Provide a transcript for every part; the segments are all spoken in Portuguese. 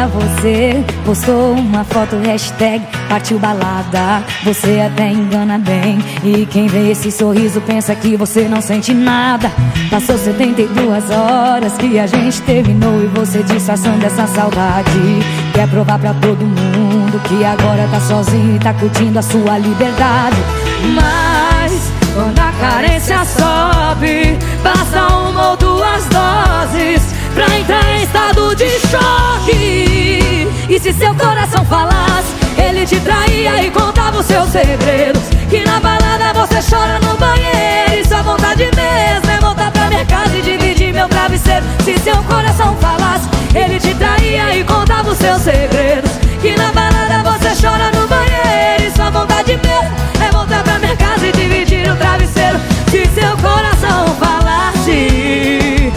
você postou uma foto, hashtag partiu balada. Você até engana bem, e quem vê esse sorriso pensa que você não sente nada. Passou 72 horas que a gente terminou e você disfarçando essa saudade. Quer provar pra todo mundo que agora tá sozinho e tá curtindo a sua liberdade. Mas quando a carência sobe, basta uma ou duas doses pra entrar em estado de choque. E se seu coração falasse, ele te traía e contava os seus segredos. Que na balada você chora no banheiro e sua vontade mesmo é voltar pra minha casa e dividir meu travesseiro. Se seu coração falasse, ele te traía e contava os seus segredos. Que na balada você chora no banheiro e sua vontade mesmo é voltar pra minha casa e dividir o travesseiro. Se seu coração falasse.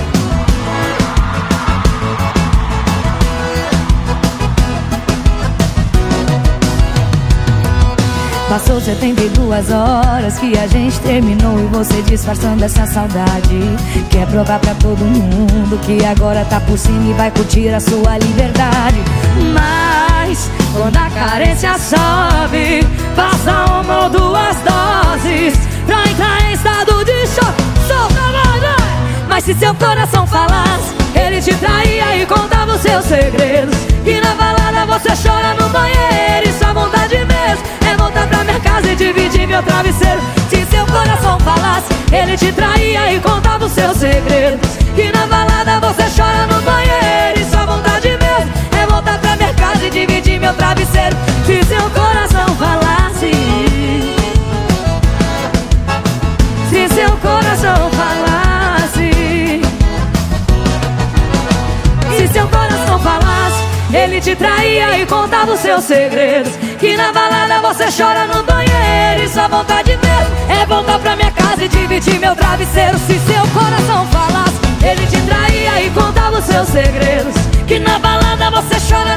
Passou 72 horas que a gente terminou e você disfarçando essa saudade. Quer provar pra todo mundo que agora tá por cima e vai curtir a sua liberdade. Mas quando a carência sobe, passa uma ou duas doses pra entrar em estado de choque. Solta, vai! Mas se seu coração falasse, ele te traía e contava os seus segredos. E na balada você chora no banheiro e sua vontade mesmo é voltar pra minha casa e dividir meu travesseiro. Se seu coração falasse, ele te traía e contava os seus segredos. E na balada você chora no banheiro e sua vontade mesmo é voltar pra minha casa e dividir meu travesseiro. Se seu coração falasse. Se seu coração falasse. Se seu coração falasse, ele te traía e contava os seus segredos. Que na balada você chora no banheiro e sua vontade mesmo é voltar pra minha casa e dividir meu travesseiro. Se seu coração falasse, ele te traía e contava os seus segredos. Que na balada você chora